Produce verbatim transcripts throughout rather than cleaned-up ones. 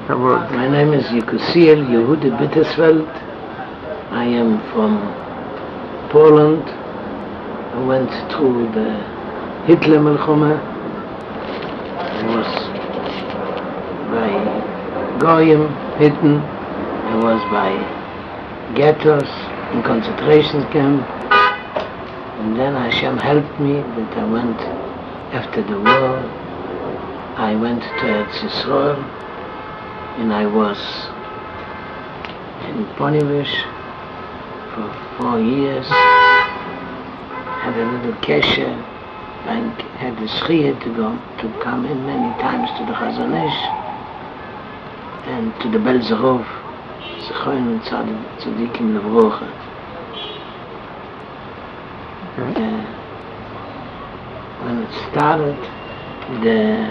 Kavod. My name is Yekusiel Yehudi Bittersfeld. I am from Poland. I went through the Hitler Milchome. I was by Goyim, hidden. I was by ghettos in concentration camp. And then Hashem helped me that I went after the war. I went to Eretz Yisrael. And I was in Ponivish for four years. Had a little kesher, like had the schiyah to go to come in many times to the Chazon Ish and to the Belzerov, Zechoin and Tzadikim Levrocha. Uh, when it started, the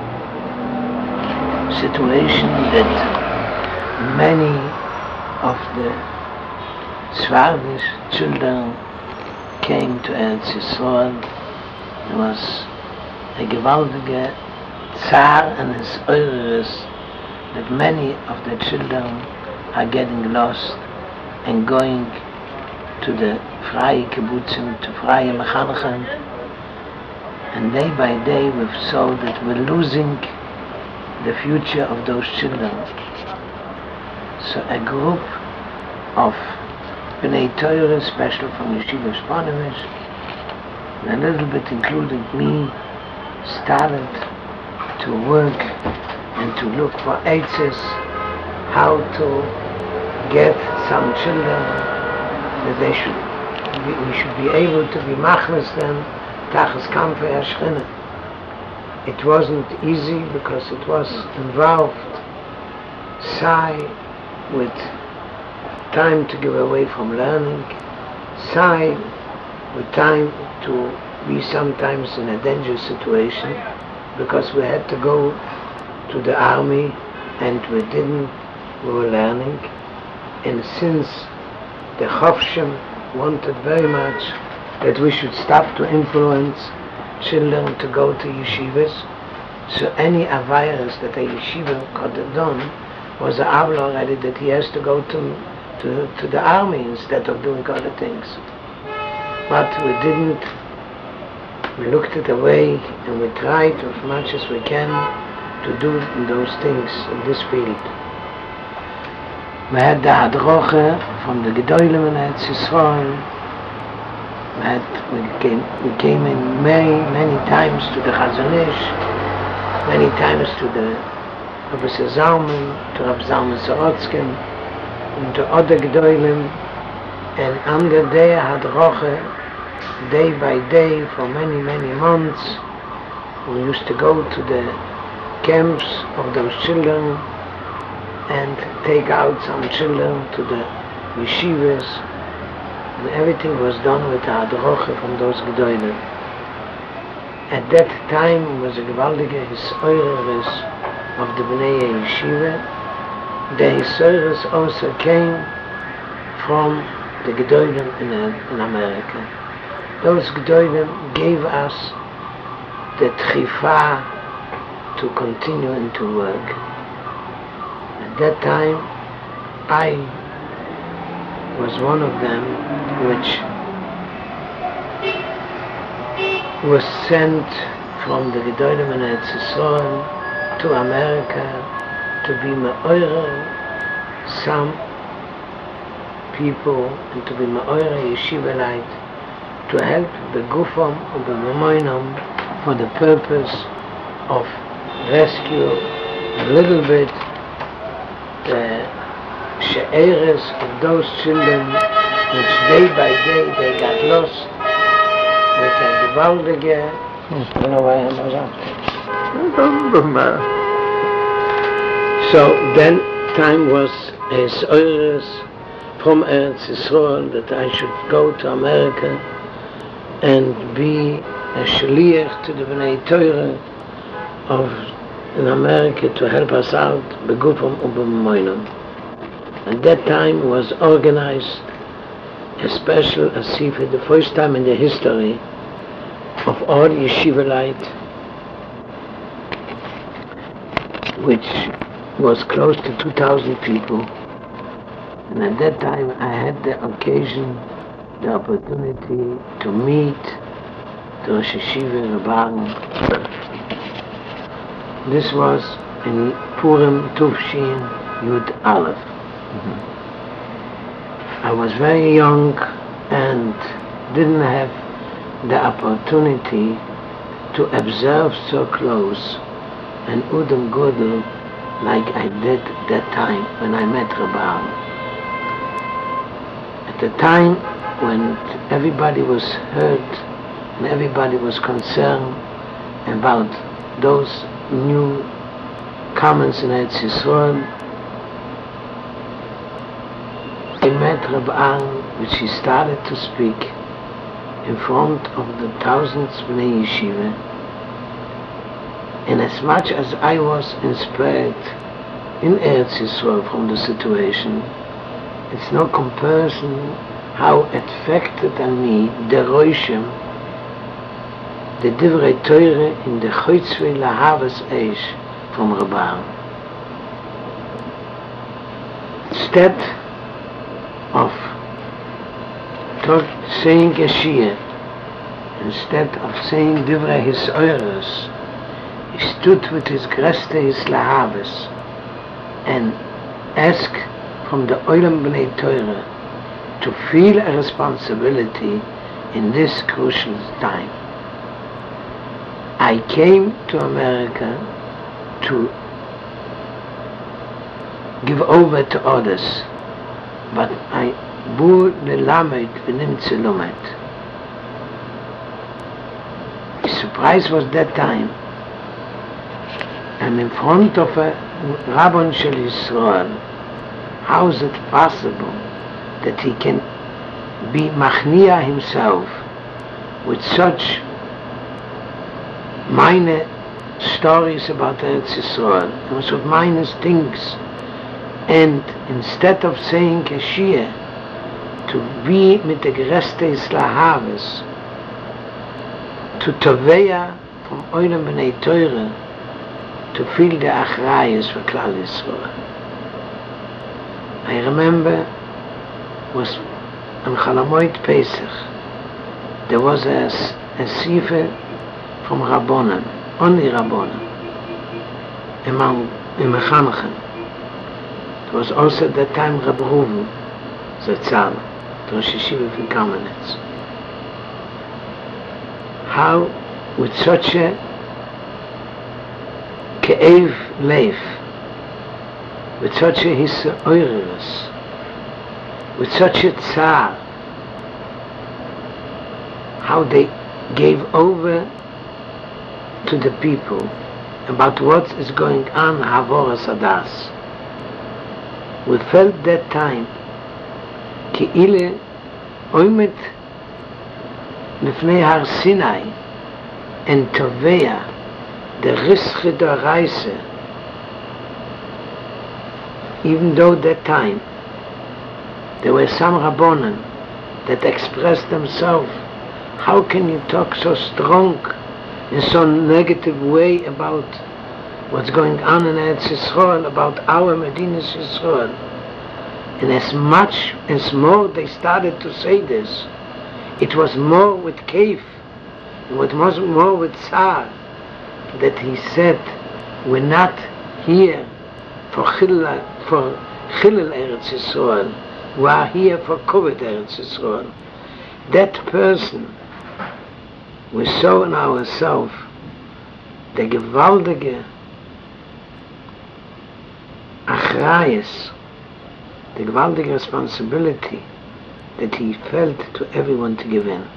situation that many of the Sfardish children came to Eretz Yisrael. There was a gewaltige Tsar and his Eures that many of the children are getting lost and going to the Freie Kibbutzim, to Freie Mechanchen, and day by day we saw that we're losing the future of those children. So a group of Bnei Torah, special from Yeshiva Ponivish, and a little bit including me, started to work and to look for aids, how to get some children that they should be, we should be able to be machnas them tachas kamfe Ashchina. It wasn't easy because it was involved Sai with time to give away from learning, Sai with time to be sometimes in a dangerous situation because we had to go to the army and we didn't, we were learning. And since the Chofshim wanted very much that we should stop to influence children to go to yeshivas, so any virus that a yeshiva could have done was an avla already that he has to go to, to to the army instead of doing other things. But we didn't. We looked it away and we tried as much as we can to do those things in this field. We had the hadroche from the Gedolim in Eretz Yisrael. We, had, we, came, we came in many, many times to the Chazon Ish, many times to the Professor Zalman, to Rav Zalman Sorotskin, and to other Gedolim, and under their hadroche, day by day, for many, many months, we used to go to the camps of those children and take out some children to the yeshivas. And everything was done with the hadroche from those gedolim. At that time was a gewaltige hisoires of the Bnei Yeshiva. The hisoires also came from the gedolim in, in America. Those gedolim gave us the tchifa to continue and to work. At that time, I was one of them which was sent from the Gedolim in Eretz Yisrael to America to be me'orer some people and to be me'orer yeshivalite to help the gufam and the mamoinam for the purpose of rescue a little bit the she'eres of those children which day by day they got lost with a gewaltige, I don't know why I'm not. So then time was as eures from Eretz Yisrael that I should go to America and be a shliach to the Bnei Torah of in America to help us out begufam u'b'mamoinam. At that time was organized a special asifa, the first time in the history of all yeshivalite, which was close to two thousand people, and at that time I had the occasion, the opportunity to meet the Rosh Yeshiva Rebbe. This was in Purim Tufshin Yud Aleph. Mm-hmm. I was very young and didn't have the opportunity to observe so close an Udom Gudel like I did that time when I met Rebbe. At the time when everybody was hurt and everybody was concerned about those new comments in Eretz Yisrael, I met Rebbe, which he started to speak in front of the thousands of Bnei Yeshiva. And as much as I was inspired in Eretz Yisrael from the situation, it's no comparison how it affected on me the Roshim, the Divrei Torah in the Chotzvei Lahavas Eish from Rebbe. Instead of talk, saying a Shia, instead of saying Divrei His Eures, he stood with his Greste His Lahavas and asked from the Olam B'nai Torah to feel a responsibility in this crucial time. I came to America to give over to others, but I bur lelamed v'nimtze lomed. The surprise was that time I'm in front of a Rabbon Shel Yisrael. How is it possible that he can be machnia himself with such minor stories about Eretz Yisrael and such minor things, and instead of saying a Shia, to be mit the Gereste Islahaves, to Toveya from Olam B'nai Torah, to feel the Achrayas for Klal Yisrael. I remember was on Chalamoid Pesach, there was a, a Sifer from Rabbonim, only Rabbonim, among the Mechanchen. There was also at that time Reb Reuven Zatzal, the Rosh Yeshiva from Kamenetz. How, with such a Ke'ev Leif, with such a Hisoirus, with such a Tsar, how they gave over to the people about what is going on Havoras Adas. We felt that time Ke'ile Oimet Lefnei Har Sinai and Toveya the Rische der Reise, even though that time there were some Rabbonim that expressed themselves, how can you talk so strong in so negative way about what's going on in Eretz Yisrael, about our Medinas Yisrael? And as much as more they started to say this, it was more with Kaif, it was more with Tsar, that he said, we're not here for Chilul for Chilul Eretz Yisrael, we are here for Koved Eretz Yisrael. That person, we saw in ourselves the gewaltige Achrayas, the gewaltige responsibility that he felt to everyone to give in.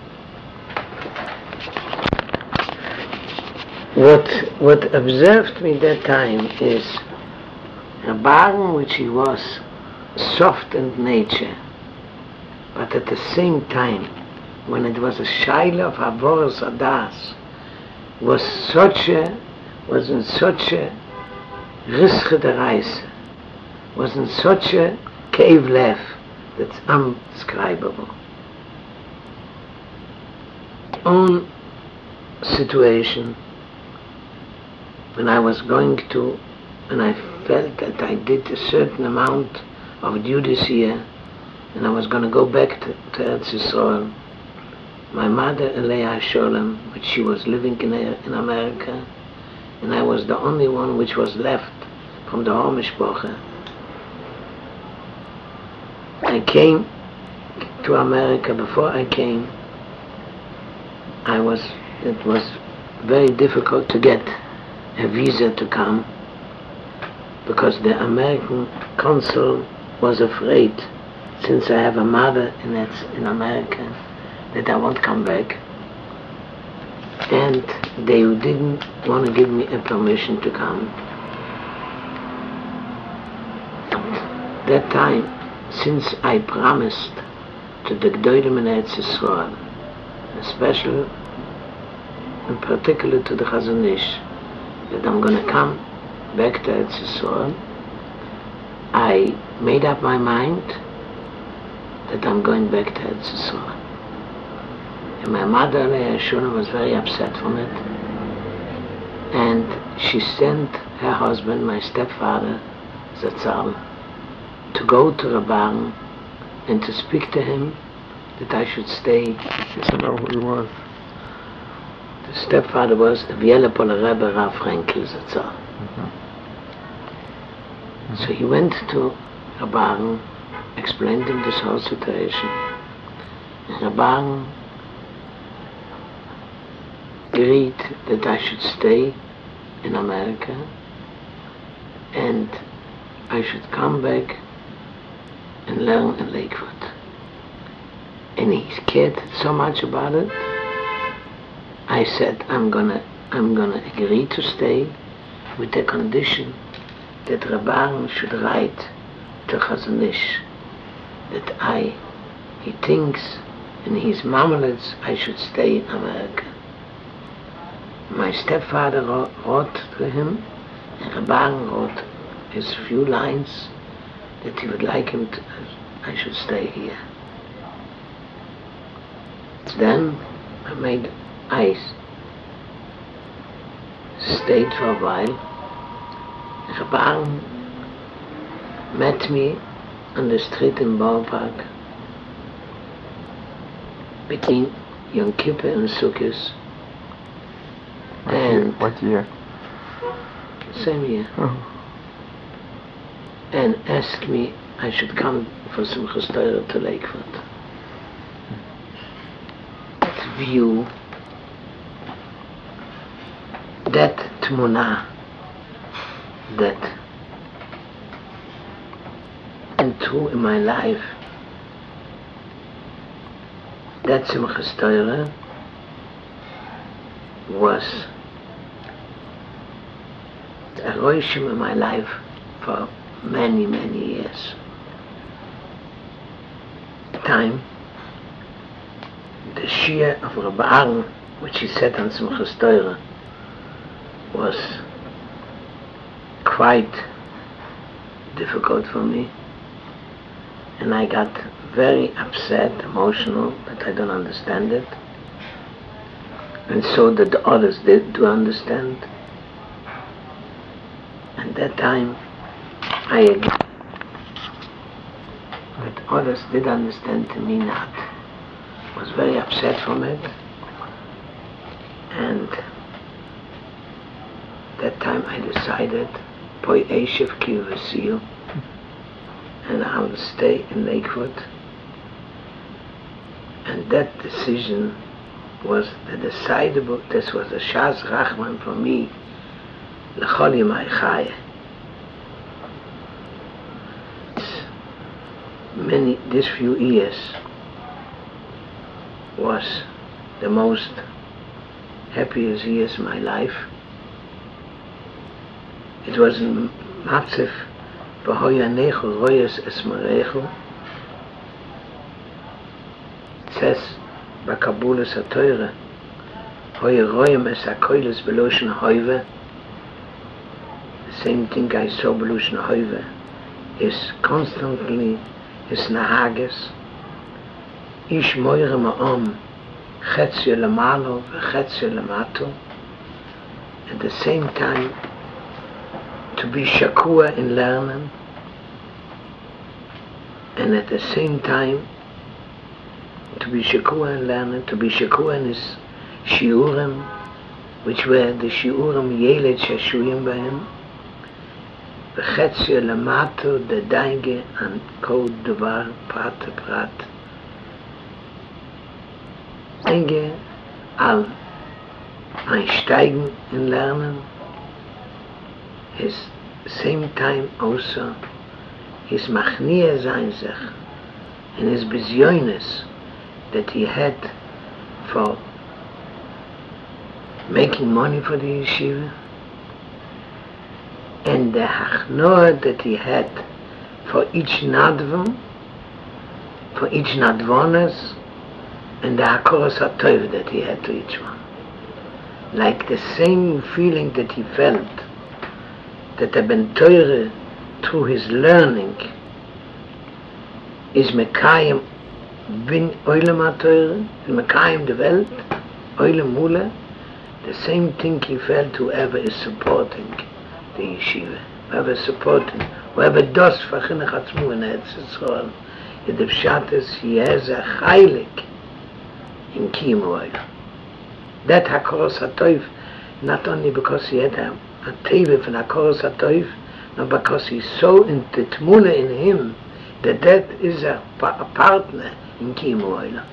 What what observed me that time is a Baron which he was soft in nature, but at the same time, when it was a Shaila of Havoras Adas, was such a, was in such a Rische der Reise, was in such a Ke'ev Lev that's undescribable. Own situation, when I was going to and I felt that I did a certain amount of duties here, and I was going to go back to, to Eretz Yisrael. My mother, Elea Sholem, which she was living in, in America, and I was the only one which was left from the whole mishpacha. I came to America. Before I came, I was, it was very difficult to get a visa to come, because the American consul was afraid, since I have a mother in, in America, that I won't come back, and they didn't want to give me a permission to come. That time, since I promised to the Gdolim in Eretz Yisrael, especially in particular to the Chazon Ish, that I'm going to come back to Eretz Yisrael, I made up my mind that I'm going back to Eretz Yisrael. And my mother, Leah Shuna, was very upset from it, and she sent her husband, my stepfather, Zatzal, to go to Rabban and to speak to him that I should stay. I know who he was. The stepfather was Vielepol Rebbe Rav Frenkel Zatzal. Mm-hmm. Mm-hmm. So he went to Rabban, explained him this whole situation, and Rabban agreed that I should stay in America and I should come back and learn in Lakewood. And he cared so much about it. I said, I'm gonna I'm gonna agree to stay, with the condition that Rabban should write to Chazon Ish that I he thinks in his mamlets I should stay in America. My stepfather wrote to him, and Rabban wrote his few lines that he would like him to, I should stay here. Then I made ice, stayed for a while. Rabban met me on the street in Baupark between Yom Kippur and Sukkot. What and year? What year? Same year. Oh. And asked me I should come for Simchas Torah to Lakewood. That view, that tmuna, that into in my life, that Simchas Torah was a roishim in my life for many, many years. Time, the Shia of Rabban, which he said on Simchas Torah, was quite difficult for me, and I got very upset, emotional, that I don't understand it, and so that the others did do understand. And that time I agreed, but others did understand, to me not. Was very upset from it, and that time I decided, Poi Eishev Ki V'Siyu, and I will stay in Lakewood. And that decision was the decidable, this was a Shas Rachman for me, L'chol Yimai Chaya. Many, this few years was the most happiest years of my life. It was in Matzef, V'hoya Nechel Royes Esmerechel. It says, Bakabulas HaTorah, Hoya Royem Es HaKoiles Beloshen Hoive. The same thing I saw Beloshen Hoive is constantly his nahages. Ish moire ma'om, chetzio lemalo v'chetzio lemato. At the same time, to be shakua in learning, and at the same time to be shakua in learning, to be shakua in his shiurim, which were the shiurim yeled shashuyim b'hem, v'chetzio lamato the daige and kol devar prat prat, daige al einsteigen in lernen, his same time also his machnia sein sich and his bezyonis that he had for making money for the yeshiva, and the hachnoah that he had for each nadvam, for each nadvonas, and the hakoros hatov that he had to each one. Like the same feeling that he felt that the Ben Teure through his learning is mekayim bin oilem ha-teure, is mekayim the welt, oilem mule, the same thing he felt whoever is supporting the yeshiva, whoever is supporting, whoever does for chinuch atzmu in Eretz Yisrael, in the pshat is he has a chaylik in kiyum oilem. That hakoros hatov, not only because he had a, a tevif and hakoros hatov, no, because he saw in the tmuna in him that that is a, a partner in kiyum oilem.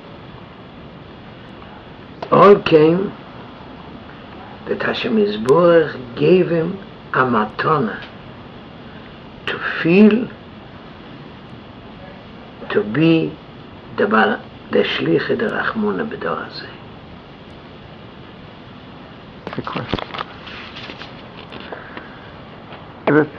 All came that Hashem Yisborach gave him a matana to feel, to be the the shliach the rachmuna b'dor hazeh. Good question. Is it?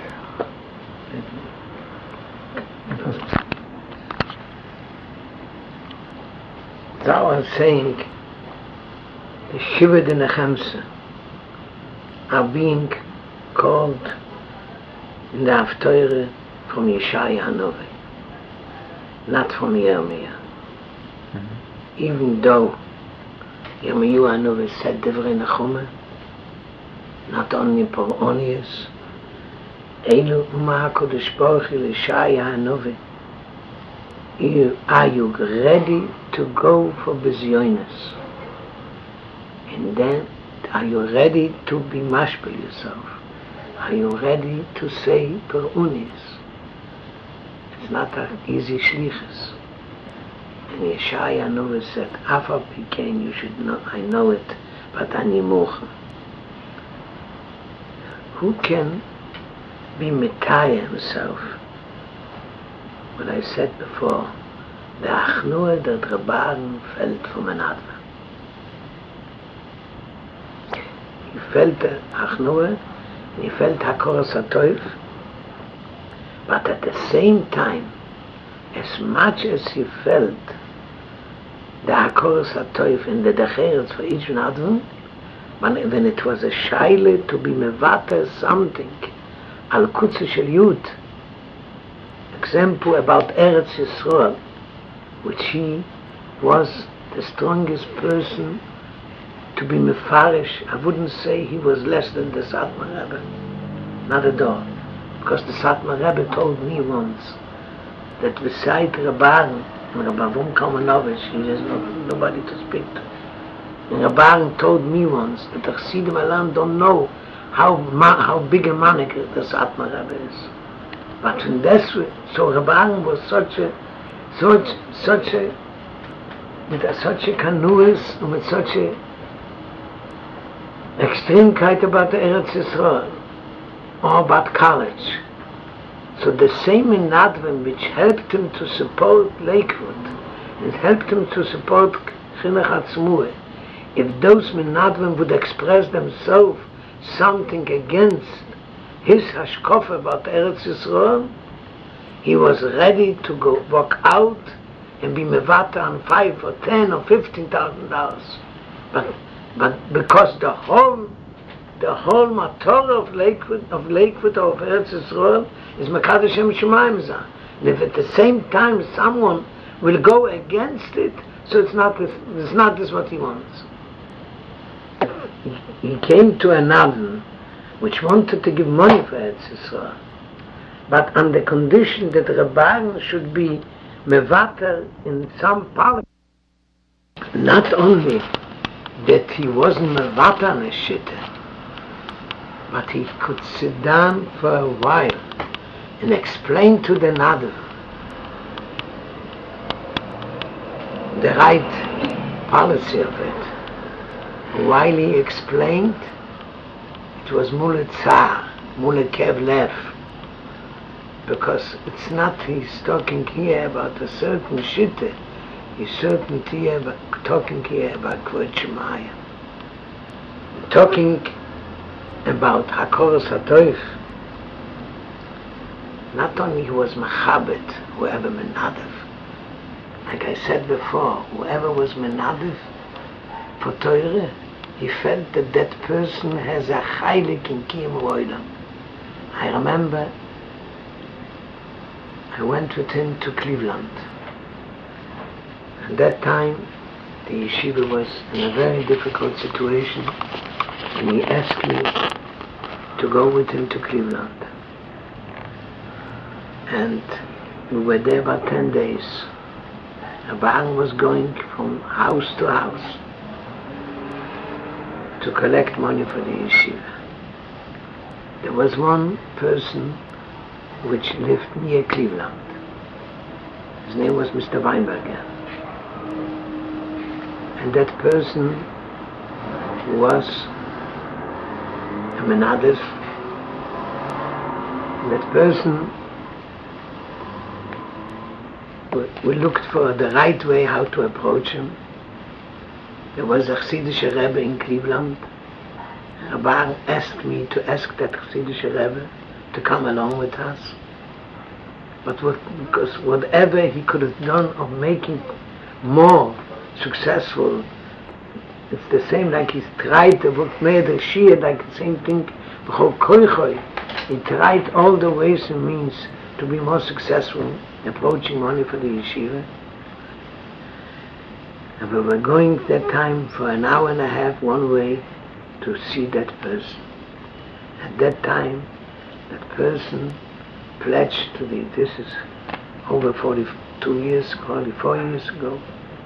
So I was saying, the Shiva de Nechemse are being called in the Haftorah from Yeshaya Hanovi, not from Yirmiyah. Mm-hmm. Even though Yirmiyahu Hanovi said Divrei Nechumah, not only for Onius, Eilu Uma HaKadosh Baruch Hu Yeshaya Hanovi, are you ready to go for Bezyonis? And then, are you ready to be mashpil yourself? Are you ready to say per unis? It's not an easy shlichus. And Yeshaya Hanovi said, Afa Pikein, you should know, I know it, but ani mocha. Who can be metaya himself? What I said before, the achnua that Rabban felt from another. He felt the achnua, and he felt hakoros hatov, but at the same time, as much as he felt the hakoros hatov and the decheret for each nadvan, when it was a shaila to be mevata something, al kutze shel yud, example about Eretz Yisrael, which he was the strongest person to be mefarish. I wouldn't say he was less than the Satmar Rebbe, not at all, because the Satmar Rebbe told me once that beside Rabban and Rabbi Avum Kalmanovich, he has no, nobody to speak to. And Rabban told me once that the Chassidim Alam don't know how ma, how big a manager the Satmar Rebbe is. But in this way, so Rabban was such a, such, such a, with a, such a canoeist and with such a extremekeit about the Eretz Yisrael, or about college. So the same in Nadvan, which helped him to support Lakewood, and helped him to support Chinuch Atzmuah, if those in Nadvan would express themselves something against his hashkofa about Eretz Yisrael, he was ready to go walk out and be mevata on five or ten or fifteen thousand dollars. But but because the whole the whole matter of Lakewood of Lakewood of Eretz Yisrael is Mekadosh Shem Shemayim Zah. And if at the same time someone will go against it, so it's not this, it's not this what he wants. He came to an Adon which wanted to give money for Eretz Yisrael, but on the condition that Rabban should be mevater in some parliament. Not only that he wasn't mevater on a shitter, but he could sit down for a while and explain to the Nadav the right policy of it. While he explained, it was mule tsar, mule kev lev, because it's not he's talking here about a certain shitte, he's certain here about, talking here about Kvod Shemaya, talking about Hakoros HaToif. Not only he was Machabit, whoever Menadav, like I said before, whoever was Menadav for Torah, he felt that that person has a chaylik in Kiyum Olam. I remember I went with him to Cleveland. At that time, the yeshiva was in a very difficult situation, and he asked me to go with him to Cleveland. And we were there about ten days. Rabban was going from house to house to collect money for the yeshiva. There was one person which lived near Cleveland. His name was Mister Weinberger. And that person was a Menadav. And that person, we looked for the right way how to approach him. There was a Chassidish Rebbe in Cleveland. Rabban asked me to ask that Chassidish Rebbe to come along with us. But what, because whatever he could have done of making more successful, it's the same like he's tried to work made the Shia, like the same thing. He tried all the ways and means to be more successful approaching money for the yeshiva. And we were going that time for an hour and a half one way to see that person. At that time, that person pledged to the, this is over forty-two years, forty-four years ago,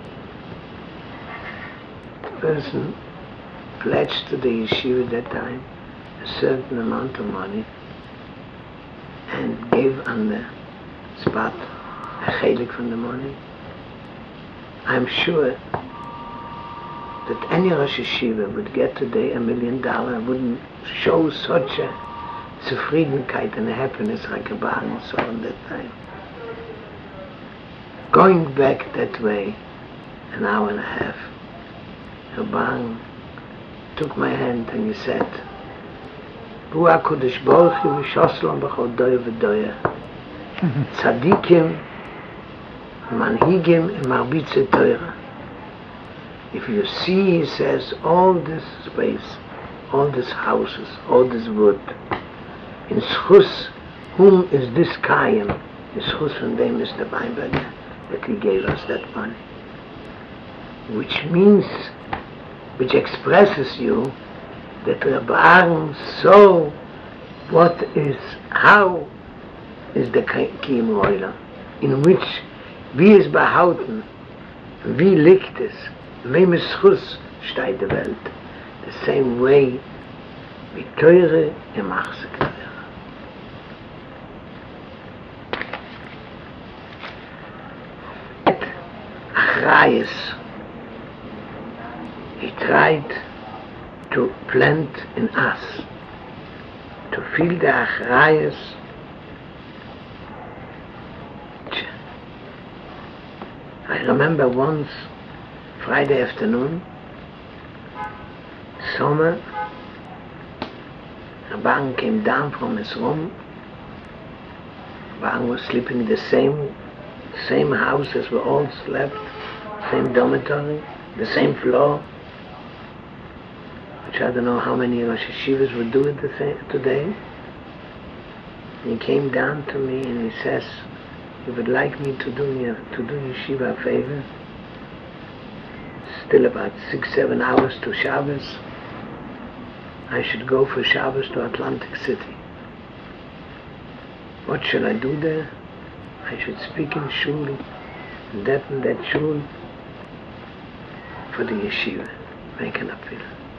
the person pledged to the yeshiva at that time a certain amount of money and gave on the spot a chelik from the money. I'm sure that any Rosh Yeshiva would get today a million dollar, wouldn't show such a zufriedenkeit and a happiness like a Baal saw in that time. Going back that way, an hour and a half, Rabban took my hand and he said, Bu HaKadosh Baruch Hu v'shoslam b'chol doya v'doya, tzadikim, manhigim, and marbitze Torah. If you see, he says, all this space, all these houses, all this wood, in schus, whom is this kayim? In schus from them, Mister Weinberger, that he gave us that money. Which means, which expresses you that Rabban saw what is, how is the Kiyum Olam, in which wie es behalten, wie liegt es, wem es Schuss steht die Welt, the same way wie teure im Achsekler. Achrayes, he tried to plant in us, to feel the Achrayes. I remember once, Friday afternoon, summer, Rabban came down from his room. Rabban was sleeping in the same, same house as we all slept, same dormitory, the same floor, which I don't know how many Rosh Yeshivas would do it the same today. And he came down to me and he says, you would like me to do me a, to do yeshiva a favor? Still about six, seven hours to Shabbos. I should go for Shabbos to Atlantic City. What should I do there? I should speak in shul, in that and that shul, for the yeshiva, make an appeal.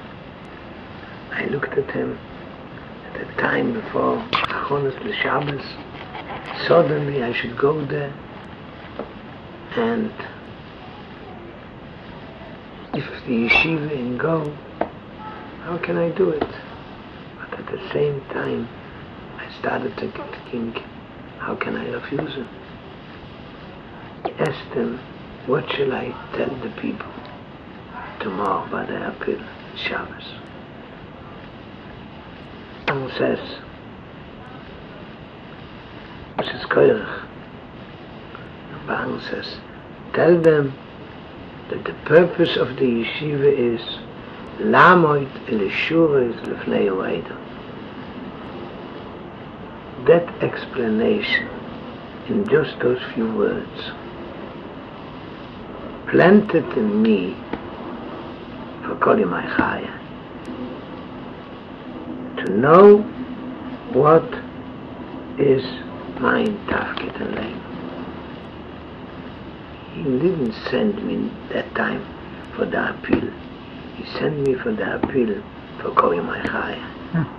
I looked at him at the time before Achonos L'Shabbos. Suddenly I should go there, and if the yeshiva in go, how can I do it? But at the same time, I started to think, how can I refuse him? I asked him, what shall I tell the people tomorrow by the appeal Shabbos? And says, this is Koirach. The Bang says, tell them that the purpose of the yeshiva is Lamoid Elishura Lefnei Oedo. That explanation in just those few words planted in me for Kol Yomai Chaya to know what is my tafkid and name. He didn't send me that time for the appeal. He sent me for the appeal for Kol Yomai Chaya. Hmm.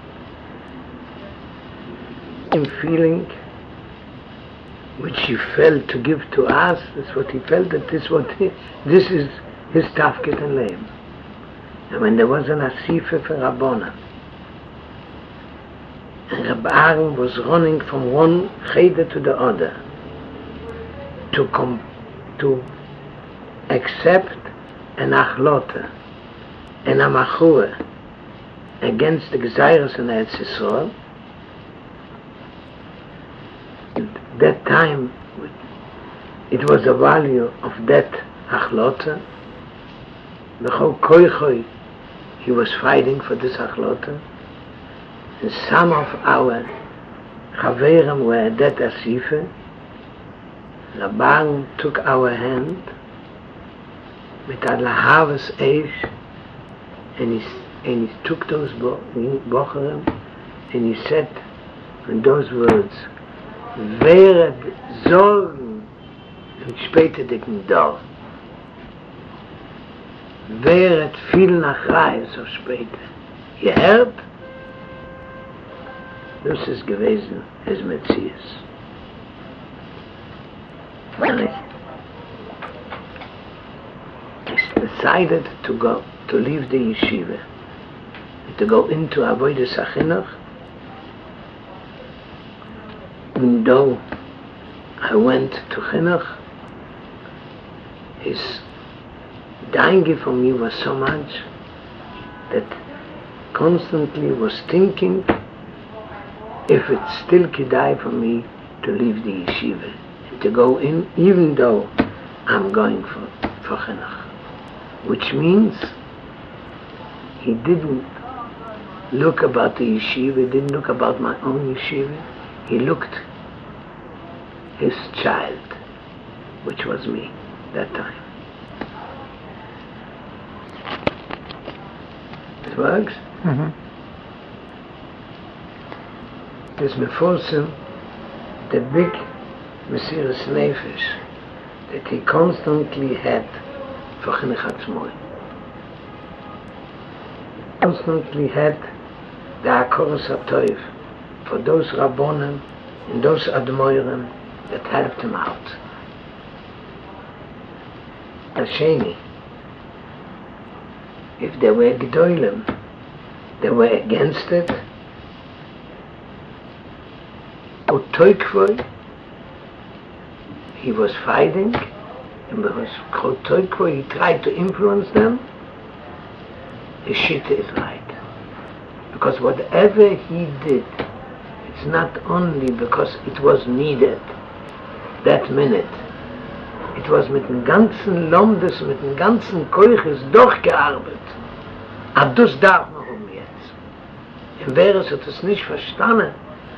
In feeling which he felt to give to us, that's what he felt, that this what he, this is his tafkid and name. And when there was an asifa for Rabbona, and Reb Aaron was running from one cheder to the other to come to accept an achlota and a machua against the Gezeiros in Eretz Yisrael. At that time, it was the value of that achlota. The whole koichoi, he was fighting for this achlota. And some of our chaverim were at that asifa. Rabban took our hand with a lahavas eish, and he, and he took those bocherim, and he said in those words, Wehret Sorgen und später dicken Dor. Wehret viel nach Reihe so später. Ihr hört? Das ist gewesen, es Metzies. And I decided to go, to leave the yeshiva, to go into Avodas HaChinuch. Even though I went to Chinuch, his danger for me was so much that constantly was thinking if it's still kedai for me to leave the yeshiva and to go in, even though I'm going for, for Chinuch. Which means he didn't look about the yeshiva, didn't look about my own yeshiva. He looked his child, which was me that time. It works? Mm-hmm. This meforsim, the big Mesiras Nefesh that he constantly had for Chinuch Atzmoi. Constantly had the Hakoros HaToiv for those Rabbonim and those Admoirim that helped him out. Hasheni, if they were Gedolim, they were against it. Otoikvoi, he was fighting, and because Otoikvoi, he tried to influence them. His shita is right. Because whatever he did, it's not only because it was needed that minute. It was mit dem ganzen Lomdes, mit dem ganzen Koiches durchgearbeitet. Aber das darf man um jetzt. Und wer es hat es nicht verstanden,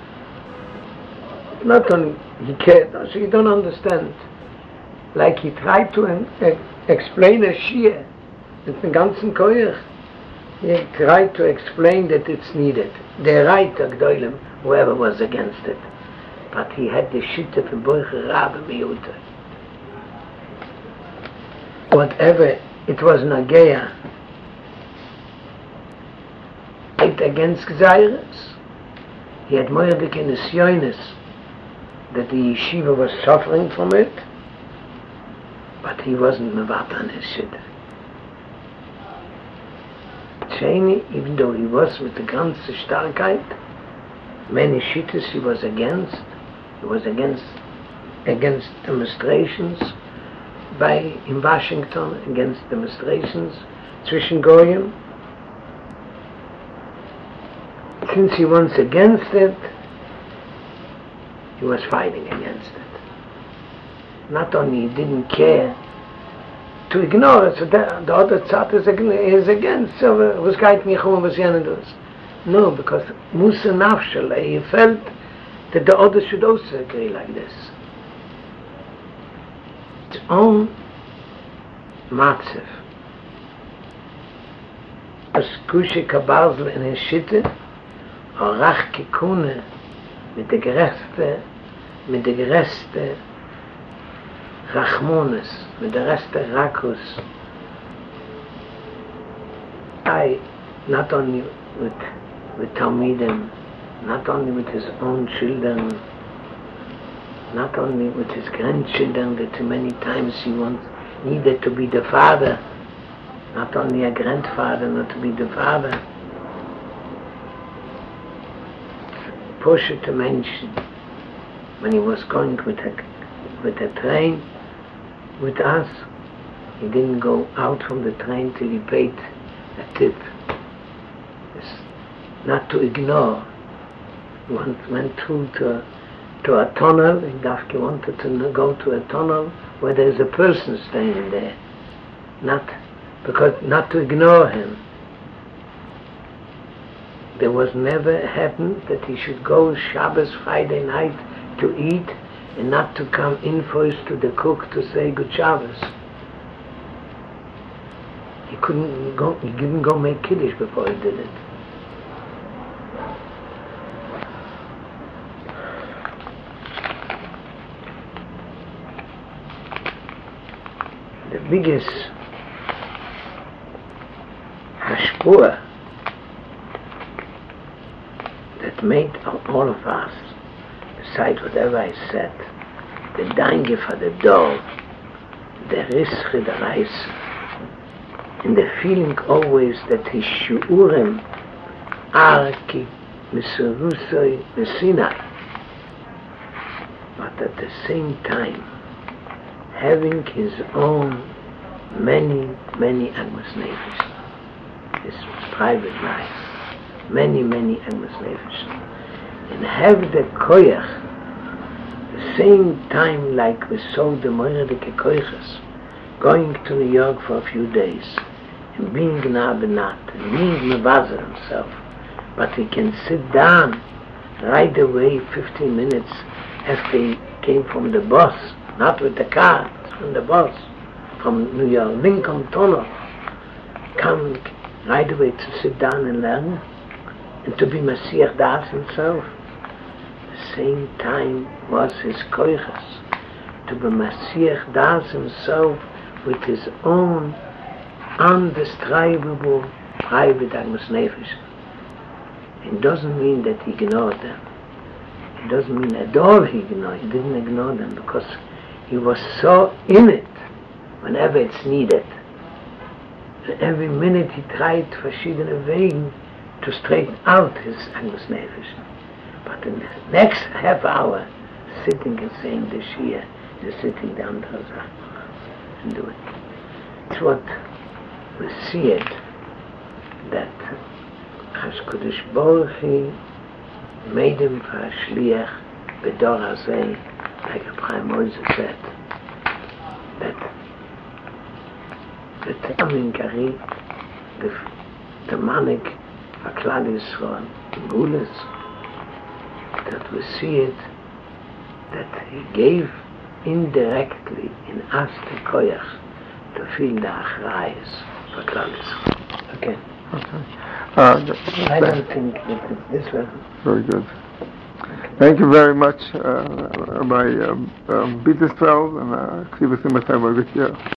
not only he cared, also you don't understand. Like he tried to uh, explain a Shia mit dem ganzen Koich. He tried to explain that it's needed. The right of Gdolim, whoever was against it. But he had the shitta from Boicher Rabbe Miyuta. Whatever it was Nageya, right against Gzairis, he had more the Nisyonis that the yeshiva was suffering from it, but he wasn't mevat on his shitta. Sheni, even though he was with the ganze Starkheit, many shittas he was against. He was against against demonstrations by in Washington, against demonstrations zwischen Goyim. Since he was against it, he was fighting against it. Not only he didn't care to ignore it, so the, the other side is, is against, so was geht mich um, was jenen does. No, because Musa Nafshel, he felt that the other should also agree like this. Its own matzev. As Kushi Kabazel in his Shitte, or Rach Kikune, mit der Gereste, mit der Gereste, Rachmones, mit der Reste Rakus. I, not only with, with Talmidim, not only with his own children, not only with his grandchildren, that too many times he wants, needed to be the father, not only a grandfather, not to be the father. Pushed to mention, when he was going with a, with a train, with us, he didn't go out from the train till he paid a tip. It's not to ignore. He went, went through to, to a tunnel. He wanted to go to a tunnel where there's a person standing there. Not because not to ignore him. There was never happened that he should go Shabbos Friday night to eat and not to come in first to the cook to say good Shabbos. He couldn't go, he didn't go make Kiddush before he did it. The biggest hashpua that made all of us, besides whatever I said, the dange for the door, the rische, the reis, and the feeling always that his shu'urim are ki misurusoi mesinai, but at the same time having his own many, many Agmas Nefesh, his private life, many, many Agmas Nefesh, and have the koyach, the same time like we saw the Moiradike koyachas, going to New York for a few days, and being nabenat, and being mevazer himself, but he can sit down right away fifteen minutes after he came from the bus, not with the car, from the bus, from New York, Lincoln Tunnel, come right away to sit down and learn, and to be Messiah Das himself. The same time was his koiches, to be Messiah Das himself with his own undescribable private Agmas Nefesh. It doesn't mean that he ignored them. It doesn't mean at all he ignored. He didn't ignore them because he was so in it whenever it's needed. And every minute he tried verschiedene Wegen to straighten out his Agmas Nefesh. But in the next half hour, sitting and saying the Shia, and sitting down to Hazak and do it. It's what we see it, that HaKadosh Baruch Hu made him for a shliach b'dor hazeh, like Abraham Moses said, that the Tamin Kari, the the Manik for Klal Yisrael, the Gules, that we see it, that he gave indirectly in us the koyach to feel the achrayas for Klal Yisrael. Okay. Okay. Uh, I don't think that it's this way. Very good. Thank you very much, uh, Rabbi um, um, Bitterfeld and uh, Ksiva Simcha. Have a good year.